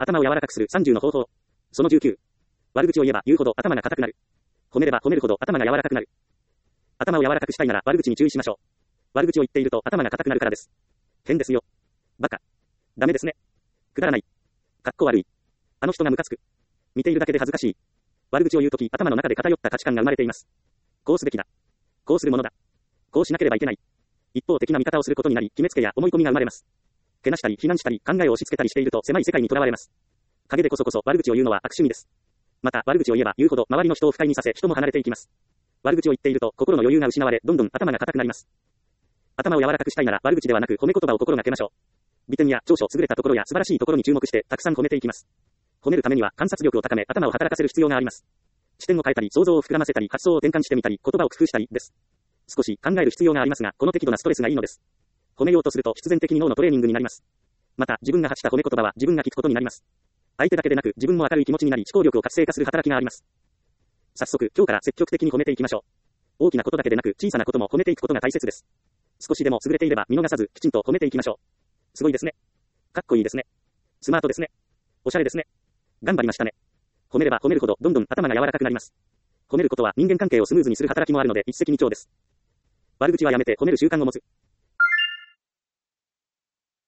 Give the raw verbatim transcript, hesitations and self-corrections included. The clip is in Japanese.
頭を柔らかくするさんじゅうの方法。そのじゅうきゅう。悪口を言えば言うほど頭が硬くなる。褒めれば褒めるほど頭が柔らかくなる。頭を柔らかくしたいなら悪口に注意しましょう。悪口を言っていると頭が硬くなるからです。変ですよ。バカ。ダメですね。くだらない。かっこ悪い。あの人がムカつく。見ているだけで恥ずかしい。悪口を言うとき頭の中で偏った価値観が生まれています。こうすべきだ。こうするものだ。こうしなければいけない。一方的な見方をすることになり、決めつけや思い込みが生まれます。けなしたり、非難したり、考えを押し付けたりしていると狭い世界にとらわれます。陰でこそこそ悪口を言うのは悪趣味です。また、悪口を言えば言うほど周りの人を不快にさせ、人も離れていきます。悪口を言っていると心の余裕が失われ、どんどん頭が硬くなります。頭を柔らかくしたいなら悪口ではなく褒め言葉を心がけましょう。美点や長所、優れたところや素晴らしいところに注目してたくさん褒めていきます。褒めるためには観察力を高め、頭を働かせる必要があります。視点を変えたり、想像を膨らませたり、発想を転換してみたり、言葉を工夫したりです。少し考える必要がありますが、この適度なストレスがいいのです。褒めようとすると必然的に脳のトレーニングになります。また、自分が発した褒め言葉は自分が聞くことになります。相手だけでなく自分も明るい気持ちになり思考力を活性化する働きがあります。早速、今日から積極的に褒めていきましょう。大きなことだけでなく小さなことも褒めていくことが大切です。少しでも優れていれば見逃さずきちんと褒めていきましょう。すごいですね。かっこいいですね。スマートですね。おしゃれですね。頑張りましたね。褒めれば褒めるほどどんどん頭が柔らかくなります。褒めることは人間関係をスムーズにする働きもあるので一石二鳥です。悪口はやめて褒める習慣を持つ。